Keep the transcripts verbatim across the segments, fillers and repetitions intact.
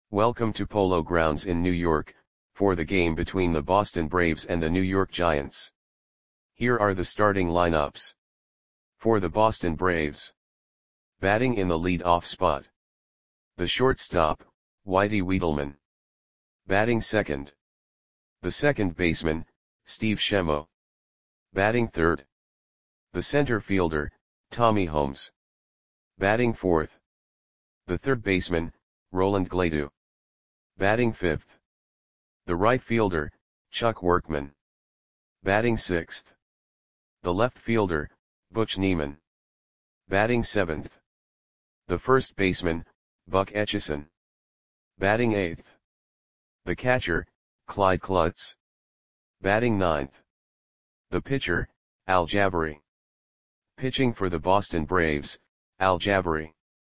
Welcome to Polo Grounds in New York, for the game between the Boston Braves and the New York Giants. Here are the starting lineups. For the Boston Braves. Batting in the lead-off spot. The shortstop, Whitey Wiedelman. Batting second. The second baseman, Steve Shemo. Batting third. The center fielder, Tommy Holmes. Batting fourth. The third baseman, Roland Gladue. Batting fifth. The right fielder, Chuck Workman. Batting sixth. The left fielder, Butch Niemann. Batting seventh. The first baseman, Buck Etchison. Batting eighth. The catcher, Clyde Klutz. Batting ninth. The pitcher, Al Jabari. Pitching for the Boston Braves, Al Jabari.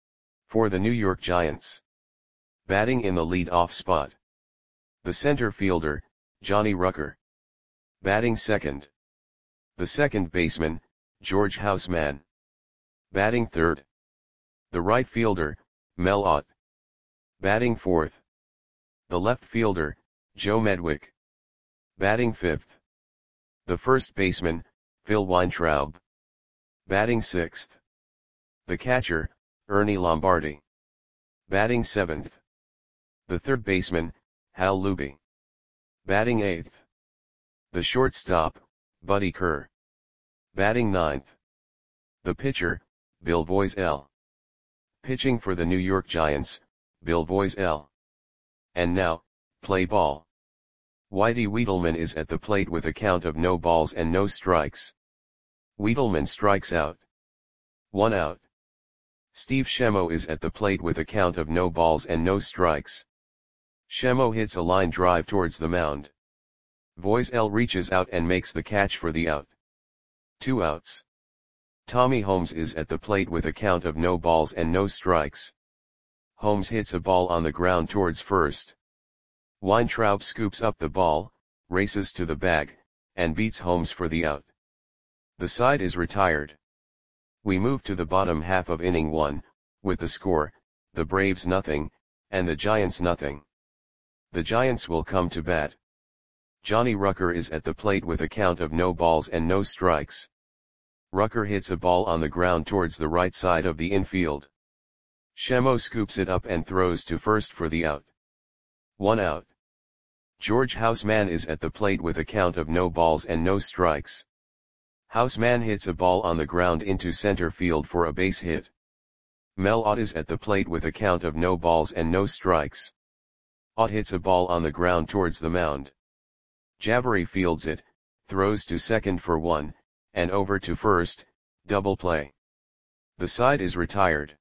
For the New York Giants. Batting in the lead-off spot. The center fielder, Johnny Rucker. Batting second. The second baseman, George Houseman. Batting third. The right fielder, Mel Ott. Batting fourth. The left fielder, Joe Medwick. Batting fifth. The first baseman, Phil Weintraub. Batting sixth. The catcher, Ernie Lombardi. Batting seventh. The third baseman, Hal Luby. Batting eighth. The shortstop, Buddy Kerr. Batting ninth. The pitcher, Bill Voiselle. Pitching for the New York Giants, Bill Voiselle. And now, play ball. Whitey Wiedelman is at the plate with a count of no balls and no strikes. Wiedelman strikes out. One out. Steve Shemo is at the plate with a count of no balls and no strikes. Shemo hits a line drive towards the mound. Voiselle reaches out and makes the catch for the out. Two outs. Tommy Holmes is at the plate with a count of no balls and no strikes. Holmes hits a ball on the ground towards first. Weintraub scoops up the ball, races to the bag, and beats Holmes for the out. The side is retired. We move to the bottom half of inning one, with the score, the Braves nothing, and the Giants nothing. The Giants will come to bat. Johnny Rucker is at the plate with a count of no balls and no strikes. Rucker hits a ball on the ground towards the right side of the infield. Shemo scoops it up and throws to first for the out. One out. George Houseman is at the plate with a count of no balls and no strikes. Houseman hits a ball on the ground into center field for a base hit. Mel Ott is at the plate with a count of no balls and no strikes. Ott hits a ball on the ground towards the mound. Jabari fields it, throws to second for one, and over to first, double play. The side is retired.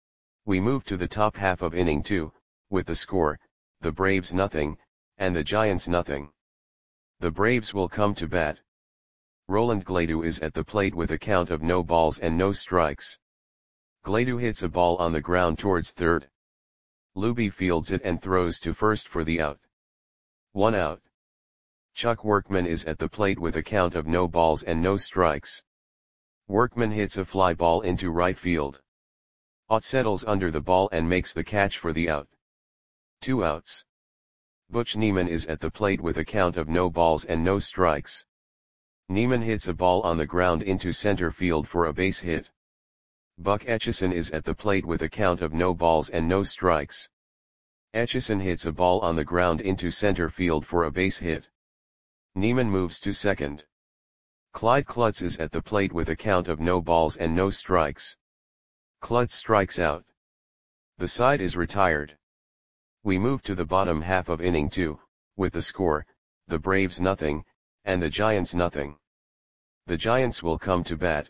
We move to the top half of inning two, with the score, the Braves nothing, and the Giants nothing. The Braves will come to bat. Roland Gladue is at the plate with a count of no balls and no strikes. Gladue hits a ball on the ground towards third. Luby fields it and throws to first for the out. One out. Chuck Workman is at the plate with a count of no balls and no strikes. Workman hits a fly ball into right field. Ott settles under the ball and makes the catch for the out. Two outs. Butch Niemann is at the plate with a count of no balls and no strikes. Niemann hits a ball on the ground into center field for a base hit. Buck Etchison is at the plate with a count of no balls and no strikes. Etchison hits a ball on the ground into center field for a base hit. Niemann moves to second. Clyde Klutz is at the plate with a count of no balls and no strikes. Klutz strikes out. The side is retired. We move to the bottom half of inning two, with the score, the Braves nothing, and the Giants nothing. The Giants will come to bat.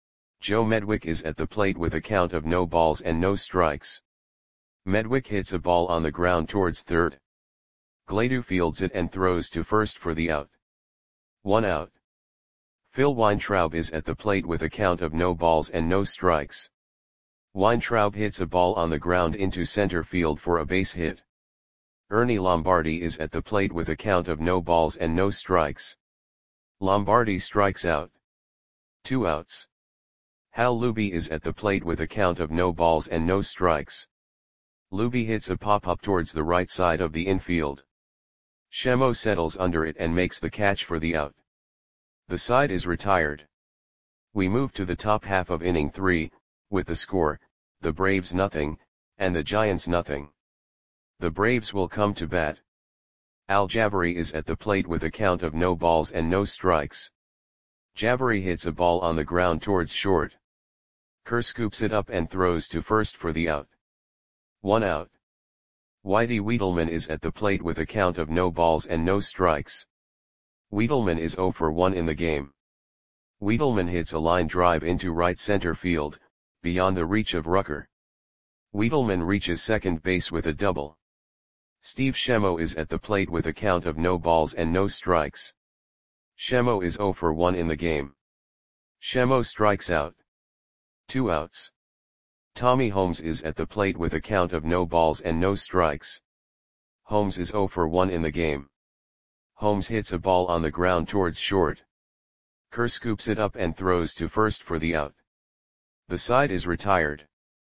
Joe Medwick is at the plate with a count of no balls and no strikes. Medwick hits a ball on the ground towards third. Gladue fields it and throws to first for the out. One out. Phil Weintraub is at the plate with a count of no balls and no strikes. Weintraub hits a ball on the ground into center field for a base hit. Ernie Lombardi is at the plate with a count of no balls and no strikes. Lombardi strikes out. Two outs. Hal Luby is at the plate with a count of no balls and no strikes. Luby hits a pop-up towards the right side of the infield. Shemo settles under it and makes the catch for the out. The side is retired. We move to the top half of inning three, with the score, the Braves nothing, and the Giants nothing. The Braves will come to bat. Al Jabari is at the plate with a count of no balls and no strikes. Jabari hits a ball on the ground towards short. Kerr scoops it up and throws to first for the out. One out. Whitey Wiedelman is at the plate with a count of no balls and no strikes. Wiedelman is zero for one in the game. Wiedelman hits a line drive into right center field, beyond the reach of Rucker. Wiedelman reaches second base with a double. Steve Shemo is at the plate with a count of no balls and no strikes. Shemo is zero for one in the game. Shemo strikes out. Two outs. Tommy Holmes is at the plate with a count of no balls and no strikes. Holmes is zero for one in the game. Holmes hits a ball on the ground towards short. Kerr scoops it up and throws to first for the out. The side is retired.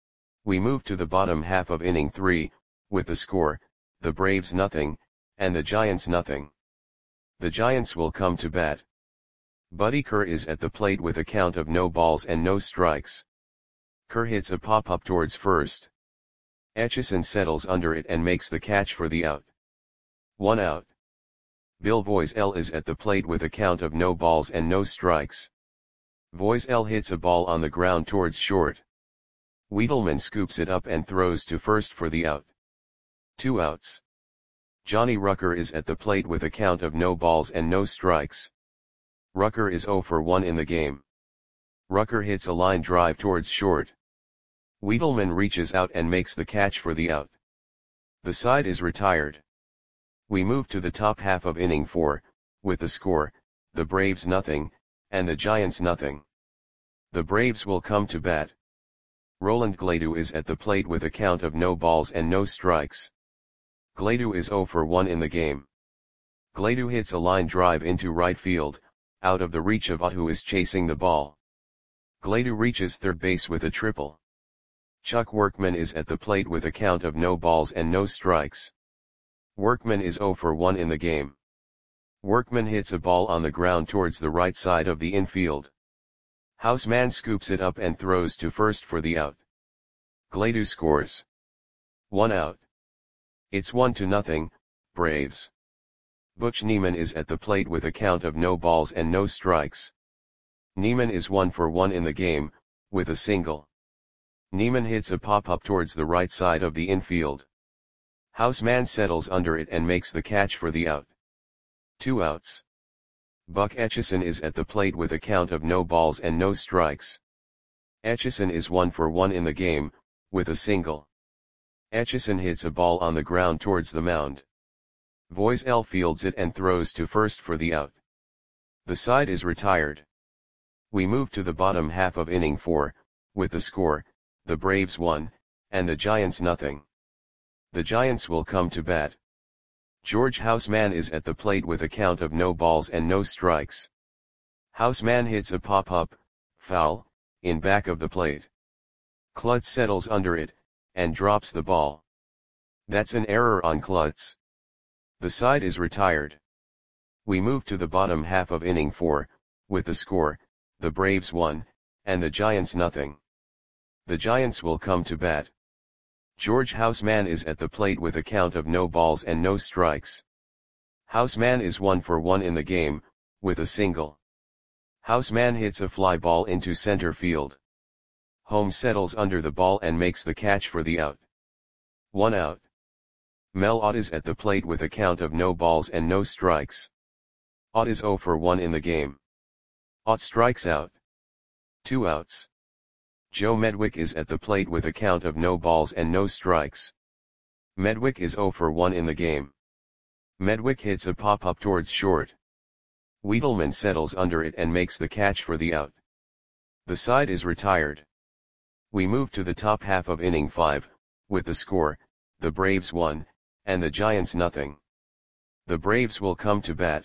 We move to the bottom half of inning three, with the score, the Braves nothing, and the Giants nothing. The Giants will come to bat. Buddy Kerr is at the plate with a count of no balls and no strikes. Kerr hits a pop-up towards first. Etchison settles under it and makes the catch for the out. One out. Bill Voisel is at the plate with a count of no balls and no strikes. Voisel hits a ball on the ground towards short. Wiedelman scoops it up and throws to first for the out. Two outs. Johnny Rucker is at the plate with a count of no balls and no strikes. Rucker is zero for one in the game. Rucker hits a line drive towards short. Wiedelman reaches out and makes the catch for the out. The side is retired. We move to the top half of inning four, with the score, the Braves nothing, and the Giants nothing. The Braves will come to bat. Roland Gladu is at the plate with a count of no balls and no strikes. Gladu is zero for one in the game. Gladu hits a line drive into right field, out of the reach of Ott, who is chasing the ball. Gladu reaches third base with a triple. Chuck Workman is at the plate with a count of no balls and no strikes. Workman is zero for one in the game. Workman hits a ball on the ground towards the right side of the infield. Houseman scoops it up and throws to first for the out. Gladu scores. One out. It's one to nothing, Braves. Butch Neiman is at the plate with a count of no balls and no strikes. Neiman is one for one in the game, with a single. Neiman hits a pop-up towards the right side of the infield. Houseman settles under it and makes the catch for the out. Two outs. Buck Etchison is at the plate with a count of no balls and no strikes. Etchison is one for one in the game, with a single. Etchison hits a ball on the ground towards the mound. Voisel fields it and throws to first for the out. The side is retired. We move to the bottom half of inning four, with the score, the Braves one, and the Giants nothing. The Giants will come to bat. George Houseman is at the plate with a count of no balls and no strikes. Houseman hits a pop-up, foul, in back of the plate. Klutz settles under it, and drops the ball. That's an error on Klutz. The side is retired. We move to the bottom half of inning four, with the score, the Braves one, and the Giants nothing. The Giants will come to bat. George Houseman is at the plate with a count of no balls and no strikes. Houseman is one for one in the game, with a single. Houseman hits a fly ball into center field. Holmes settles under the ball and makes the catch for the out. One out. Mel Ott is at the plate with a count of no balls and no strikes. Ott is zero for one in the game. Ott strikes out. Two outs. Joe Medwick is at the plate with a count of no balls and no strikes. Medwick is zero for one in the game. Medwick hits a pop-up towards short. Wiedelman settles under it and makes the catch for the out. The side is retired. We move to the top half of inning five, with the score, the Braves one, and the Giants nothing. The Braves will come to bat.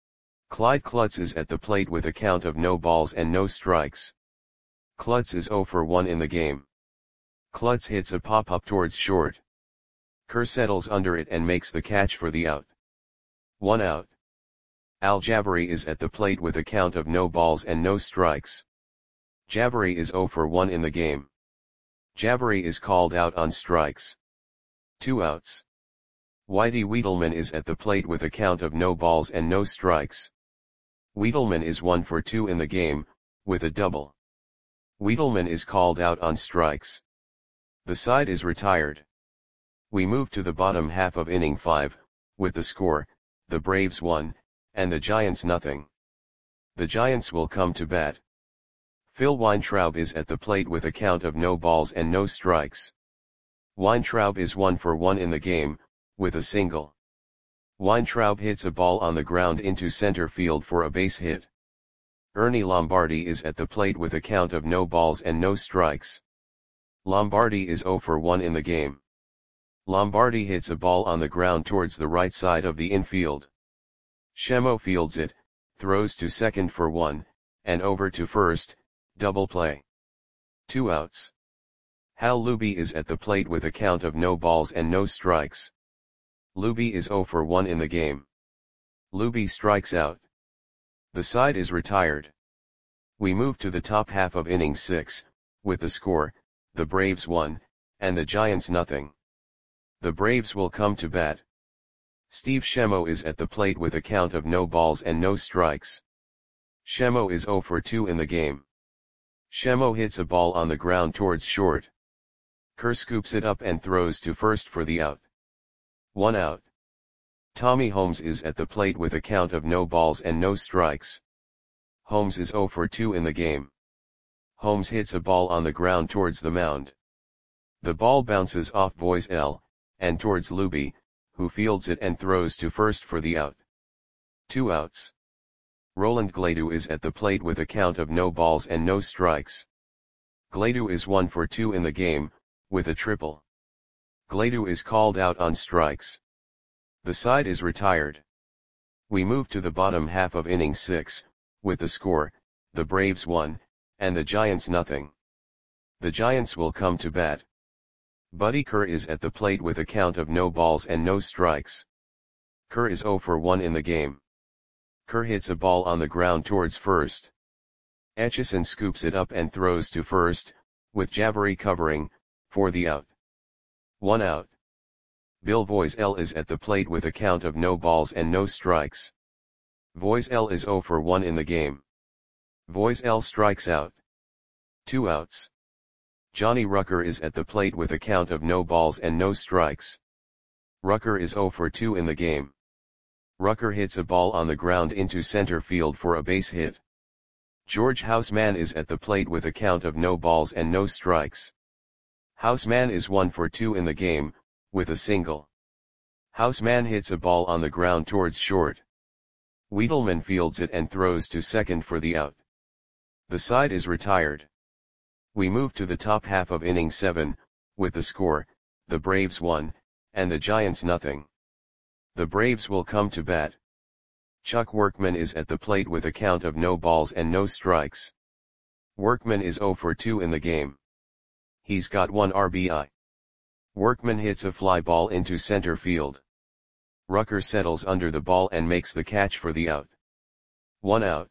Clyde Klutz is at the plate with a count of no balls and no strikes. Klutz is zero for one in the game. Klutz hits a pop-up towards short. Kerr settles under it and makes the catch for the out. One out. Al-Jabari is at the plate with a count of no balls and no strikes. Jabari is zero for one in the game. Jabari is called out on strikes. Two outs. Whitey Wiedelman is at the plate with a count of no balls and no strikes. Wiedelman is one for two in the game, with a double. Wiedelman is called out on strikes. The side is retired. We move to the bottom half of inning five, with the score, the Braves one, and the Giants nothing. The Giants will come to bat. Phil Weintraub is at the plate with a count of no balls and no strikes. Weintraub is one for one in the game, with a single. Weintraub hits a ball on the ground into center field for a base hit. Ernie Lombardi is at the plate with a count of no balls and no strikes. Lombardi is zero for one in the game. Lombardi hits a ball on the ground towards the right side of the infield. Shemo fields it, throws to second for one, and over to first, double play. Two outs. Hal Luby is at the plate with a count of no balls and no strikes. Luby is zero for one in the game. Luby strikes out. The side is retired. We move to the top half of inning six, with the score, the Braves one, and the Giants nothing. The Braves will come to bat. Steve Shemo is at the plate with a count of no balls and no strikes. Shemo is zero for two in the game. Shemo hits a ball on the ground towards short. Kerr scoops it up and throws to first for the out. One out. Tommy Holmes is at the plate with a count of no balls and no strikes. Holmes is zero for two in the game. Holmes hits a ball on the ground towards the mound. The ball bounces off Voisel, and towards Luby, who fields it and throws to first for the out. Two outs. Roland Gladu is at the plate with a count of no balls and no strikes. Gladu is one for two in the game, with a triple. Gladu is called out on strikes. The side is retired. We move to the bottom half of inning six, with the score, the Braves one, and the Giants nothing. The Giants will come to bat. Buddy Kerr is at the plate with a count of no balls and no strikes. Kerr is zero for one in the game. Kerr hits a ball on the ground towards first. Etchison scoops it up and throws to first, with Jabari covering, for the out. One out. Bill Voisel is at the plate with a count of no balls and no strikes. Voisel is zero for one in the game. Voisel strikes out. Two outs. Johnny Rucker is at the plate with a count of no balls and no strikes. Rucker is zero for two in the game. Rucker hits a ball on the ground into center field for a base hit. George Houseman is at the plate with a count of no balls and no strikes. Houseman is one for two in the game, with a single. Houseman hits a ball on the ground towards short. Wiedelman fields it and throws to second for the out. The side is retired. We move to the top half of inning seven, with the score, the Braves one, and the Giants nothing. The Braves will come to bat. Chuck Workman is at the plate with a count of no balls and no strikes. Workman is zero for two in the game. He's got one R B I. Workman hits a fly ball into center field. Rucker settles under the ball and makes the catch for the out. One out.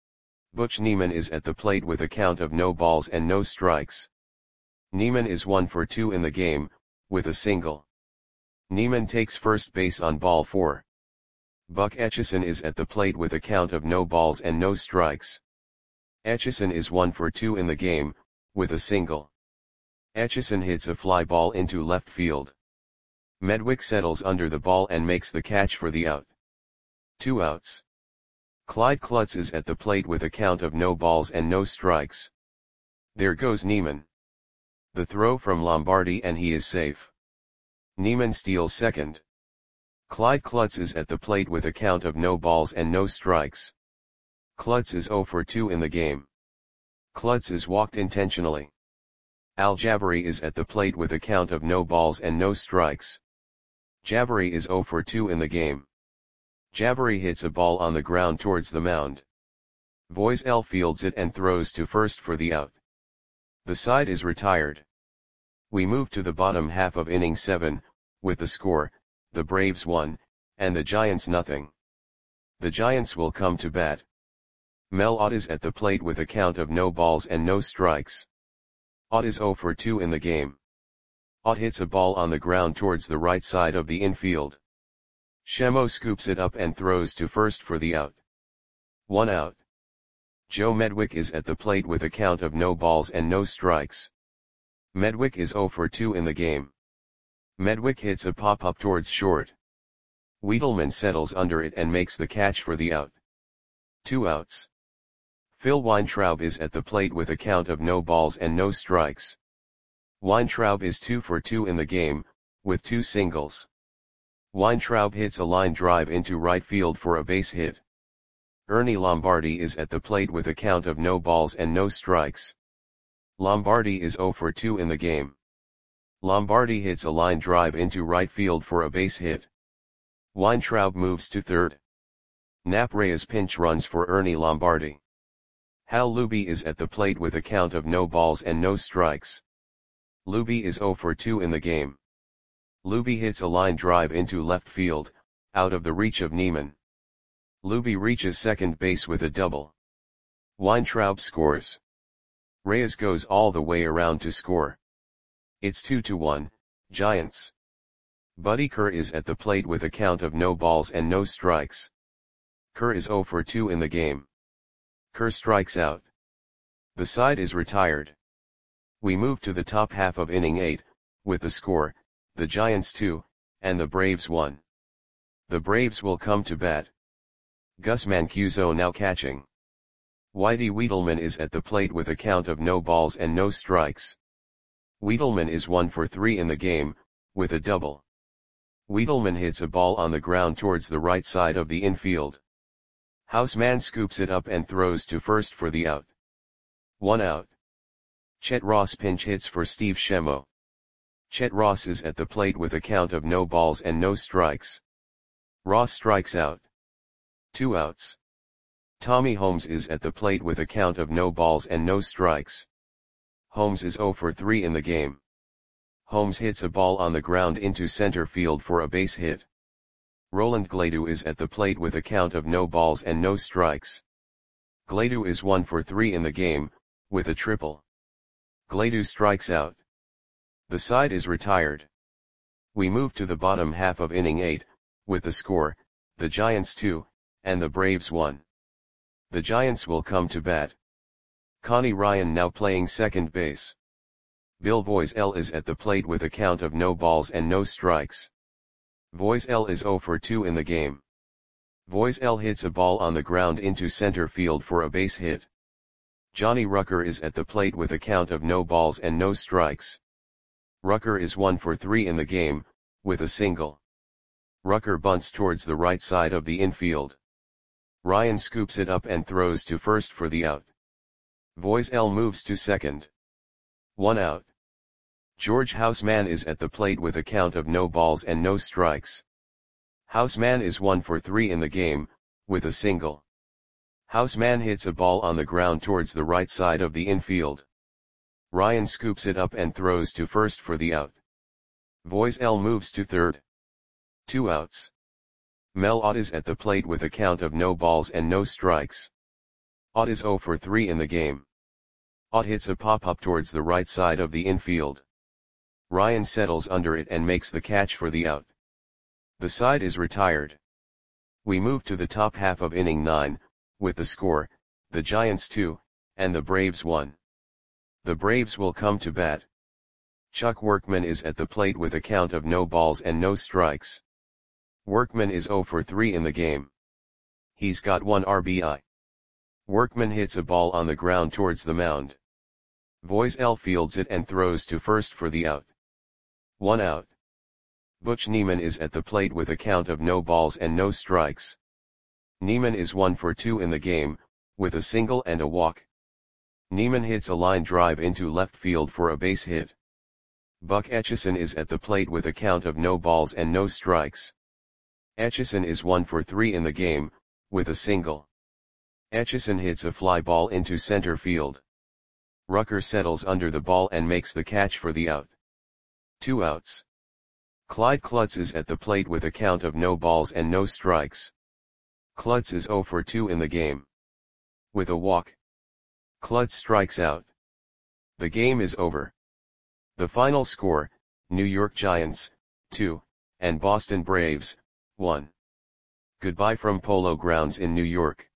Butch Neiman is at the plate with a count of no balls and no strikes. Neiman is one for two in the game, with a single. Neiman takes first base on ball four. Buck Etchison is at the plate with a count of no balls and no strikes. Etchison is one for two in the game, with a single. Etchison hits a fly ball into left field. Medwick settles under the ball and makes the catch for the out. Two outs. Clyde Klutz is at the plate with a count of no balls and no strikes. There goes Neiman. The throw from Lombardi and he is safe. Neiman steals second. Clyde Klutz is at the plate with a count of no balls and no strikes. Klutz is zero for two in the game. Klutz is walked intentionally. Al-Jabari is at the plate with a count of no balls and no strikes. Jabari is zero for two in the game. Jabari hits a ball on the ground towards the mound. Voisel fields it and throws to first for the out. The side is retired. We move to the bottom half of inning seven, with the score, the Braves one, and the Giants nothing. The Giants will come to bat. Mel Ott is at the plate with a count of no balls and no strikes. Ott is oh for two in the game. Ott hits a ball on the ground towards the right side of the infield. Shemo scoops it up and throws to first for the out. One out. Joe Medwick is at the plate with a count of no balls and no strikes. Medwick is oh for two in the game. Medwick hits a pop-up towards short. Wiedelman settles under it and makes the catch for the out. Two outs. Phil Weintraub is at the plate with a count of no balls and no strikes. Weintraub is two for two in the game, with two singles. Weintraub hits a line drive into right field for a base hit. Ernie Lombardi is at the plate with a count of no balls and no strikes. Lombardi is oh for two in the game. Lombardi hits a line drive into right field for a base hit. Weintraub moves to third. Nap Reyes pinch runs for Ernie Lombardi. Hal Luby is at the plate with a count of no balls and no strikes. Luby is oh for two in the game. Luby hits a line drive into left field, out of the reach of Neiman. Luby reaches second base with a double. Weintraub scores. Reyes goes all the way around to score. It's two to one, Giants. Buddy Kerr is at the plate with a count of no balls and no strikes. Kerr is oh for two in the game. Kerr strikes out. The side is retired. We move to the top half of inning eight, with the score, the Giants two, and the Braves one. The Braves will come to bat. Gus Mancuso now catching. Whitey Wiedelman is at the plate with a count of no balls and no strikes. Wiedelman is one for three in the game, with a double. Wiedelman hits a ball on the ground towards the right side of the infield. Houseman scoops it up and throws to first for the out. One out. Chet Ross pinch hits for Steve Shemo. Chet Ross is at the plate with a count of no balls and no strikes. Ross strikes out. Two outs. Tommy Holmes is at the plate with a count of no balls and no strikes. Holmes is oh for three in the game. Holmes hits a ball on the ground into center field for a base hit. Roland Gladu is at the plate with a count of no balls and no strikes. Gladu is one for three in the game, with a triple. Gladu strikes out. The side is retired. We move to the bottom half of inning eight, with the score, the Giants two, and the Braves one. The Giants will come to bat. Connie Ryan now playing second base. Bill Voiselle is at the plate with a count of no balls and no strikes. Voiselle is oh for two in the game. Voiselle hits a ball on the ground into center field for a base hit. Johnny Rucker is at the plate with a count of no balls and no strikes. Rucker is one for three in the game, with a single. Rucker bunts towards the right side of the infield. Ryan scoops it up and throws to first for the out. Voiselle moves to second. One out. George Houseman is at the plate with a count of no balls and no strikes. Houseman is one for three in the game, with a single. Houseman hits a ball on the ground towards the right side of the infield. Ryan scoops it up and throws to first for the out. Voiselle moves to third. Two outs. Mel Ott is at the plate with a count of no balls and no strikes. Ott is oh for three in the game. Ott hits a pop-up towards the right side of the infield. Ryan settles under it and makes the catch for the out. The side is retired. We move to the top half of inning nine, with the score, the Giants two, and the Braves one. The Braves will come to bat. Chuck Workman is at the plate with a count of no balls and no strikes. Workman is oh for three in the game. He's got one R B I. Workman hits a ball on the ground towards the mound. Voiselle fields it and throws to first for the out. One out. Butch Neiman is at the plate with a count of no balls and no strikes. Neiman is one for two in the game, with a single and a walk. Neiman hits a line drive into left field for a base hit. Buck Etchison is at the plate with a count of no balls and no strikes. Etchison is one for three in the game, with a single. Etchison hits a fly ball into center field. Rucker settles under the ball and makes the catch for the out. Two outs. Clyde Klutz is at the plate with a count of no balls and no strikes. Klutz is zero for two in the game. With a walk, Klutz strikes out. The game is over. The final score, New York Giants, two, and Boston Braves, one. Goodbye from Polo Grounds in New York.